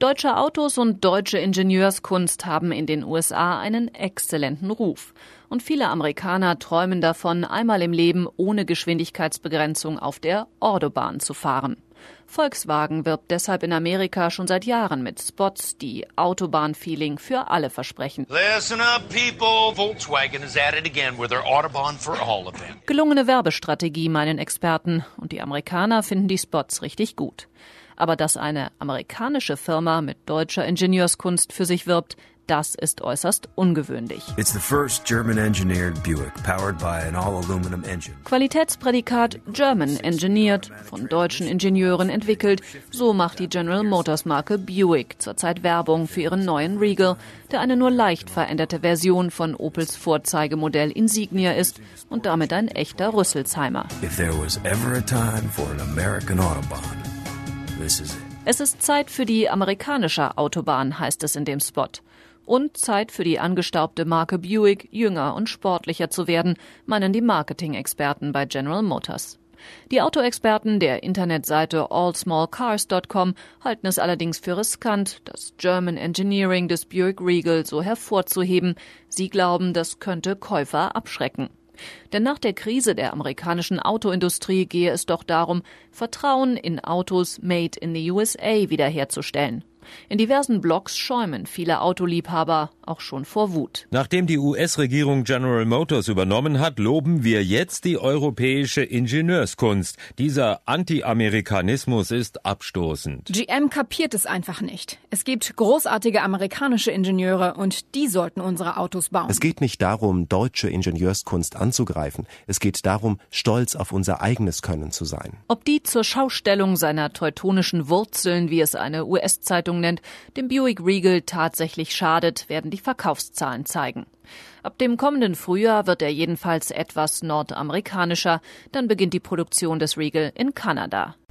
Deutsche Autos und deutsche Ingenieurskunst haben in den USA einen exzellenten Ruf. Und viele Amerikaner träumen davon, einmal im Leben ohne Geschwindigkeitsbegrenzung auf der Autobahn zu fahren. Volkswagen wirbt deshalb in Amerika schon seit Jahren mit Spots, die Autobahn-Feeling für alle versprechen. Listen up, people. Volkswagen is at it again with their Autobahn for all event. Gelungene Werbestrategie, meinen Experten. Und die Amerikaner finden die Spots richtig gut. Aber dass eine amerikanische Firma mit deutscher Ingenieurskunst für sich wirbt, das ist äußerst ungewöhnlich. It's the first German-engineered Buick powered by an all-aluminum engine. Qualitätsprädikat German engineered, von deutschen Ingenieuren entwickelt. So macht die General Motors Marke Buick zurzeit Werbung für ihren neuen Regal, der eine nur leicht veränderte Version von Opels Vorzeigemodell Insignia ist und damit ein echter Rüsselsheimer. If there was ever a time for an American Autobahn, this is it. Es ist Zeit für die amerikanische Autobahn, heißt es in dem Spot. Und Zeit für die angestaubte Marke Buick, jünger und sportlicher zu werden, meinen die Marketing-Experten bei General Motors. Die Autoexperten der Internetseite allsmallcars.com halten es allerdings für riskant, das German Engineering des Buick Regal so hervorzuheben. Sie glauben, das könnte Käufer abschrecken. Denn nach der Krise der amerikanischen Autoindustrie gehe es doch darum, Vertrauen in Autos made in the USA wiederherzustellen. In diversen Blogs schäumen viele Autoliebhaber auch schon vor Wut. Nachdem die US-Regierung General Motors übernommen hat, loben wir jetzt die europäische Ingenieurskunst. Dieser Anti-Amerikanismus ist abstoßend. GM kapiert es einfach nicht. Es gibt großartige amerikanische Ingenieure und die sollten unsere Autos bauen. Es geht nicht darum, deutsche Ingenieurskunst anzugreifen. Es geht darum, stolz auf unser eigenes Können zu sein. Ob die zur Schaustellung seiner teutonischen Wurzeln, wie es eine US-Zeitung nennt, dem Buick Regal tatsächlich schadet, werden die Verkaufszahlen zeigen. Ab dem kommenden Frühjahr wird er jedenfalls etwas nordamerikanischer. Dann beginnt die Produktion des Regal in Kanada.